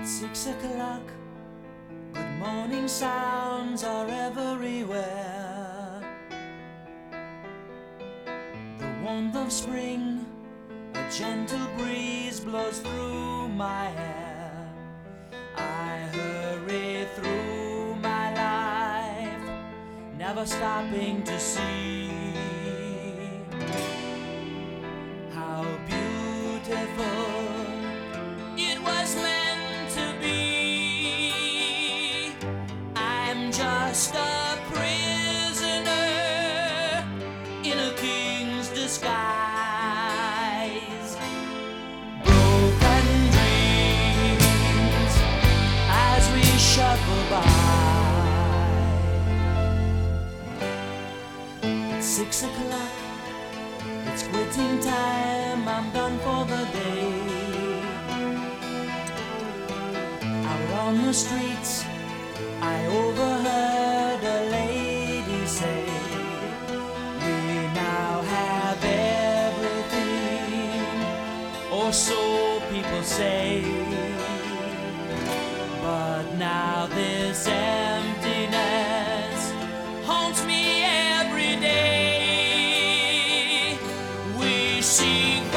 It's 6 o'clock, good morning sounds are everywhere. The warmth of spring, a gentle breeze blows through my hair. I hurry through my life, never stopping to see how beautiful it was meant to be. I'm just a prisoner in a king's disguise. Broken dreams as we shuffle by. It's 6 o'clock, it's quitting time, I'm done for the day. Out on the streets, I overheard a lady say, we now have everything, or so people say. But now this emptiness haunts me every day. Wishing